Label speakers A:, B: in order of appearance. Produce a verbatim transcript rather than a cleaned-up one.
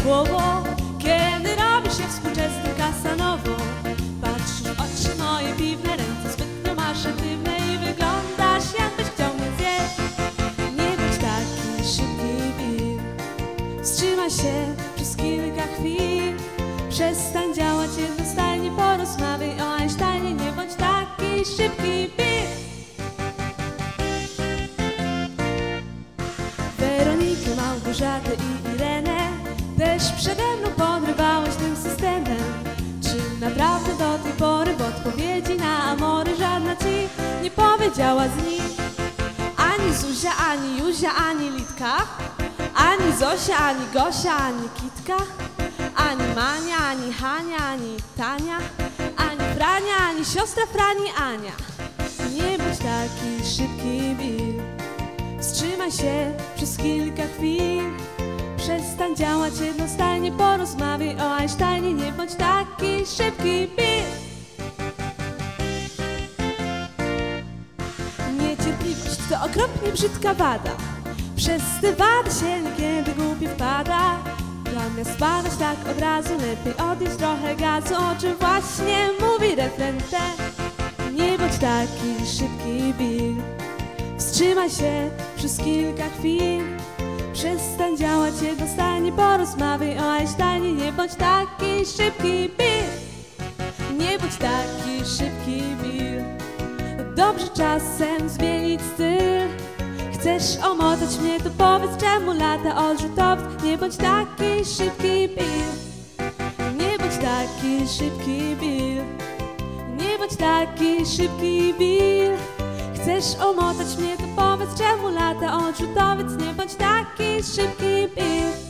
A: słowo, kiedy robi się współczesnym Casanową. Patrz w oczy moje piwne, ręce zbytnio masz aktywne i wyglądasz, jakbyś chciał mnie zjeść. Nie bądź taki szybki, Bill. Wstrzymaj się przez kilka chwil. Przestań działać jednostajnie, porozmawiaj o Einsteinie. Nie bądź taki szybki, Bill. Weronikę, Małgorzatę i Irenę też przede mną podrywałeś tym systemem. Czy naprawdę do tej pory w odpowiedzi na amory żadna ci nie powiedziała z nich? Ani Zuzia, ani Juzia, ani Litka, ani Zosia, ani Gosia, ani Kitka, ani Mania, ani Hania, ani Tania, ani Frania, ani siostra Frani, Ania. Nie bądź taki szybki, Bill. Wstrzymaj się przez kilka chwil. Przestań działać jednostajnie, porozmawiaj o Einsteinie. Nie bądź taki szybki, Bill. Niecierpliwość to okropnie brzydka wada. Przez te wady się niekiedy głupie wpada. Zamiast spadać tak od razu, lepiej odnieść trochę gazu, o czym właśnie mówi refren ten. Nie bądź taki szybki, Bill. Wstrzymaj się przez kilka chwil. Przestań działać jednostajnie, porozmawiaj o Einsteinie. Nie bądź taki szybki, Bill. Nie bądź taki szybki, Bill. Dobrze czasem zmienić styl. Chcesz omotać mnie, to powiedz, czemu lata odrzutowiec. Nie bądź taki szybki, Bill. Nie bądź taki szybki, Bill. Nie bądź taki szybki, Bill. Chcesz omotać mnie, to powiedz, czemu lata odrzutowiec. Nie bądź taki szybki, Bill.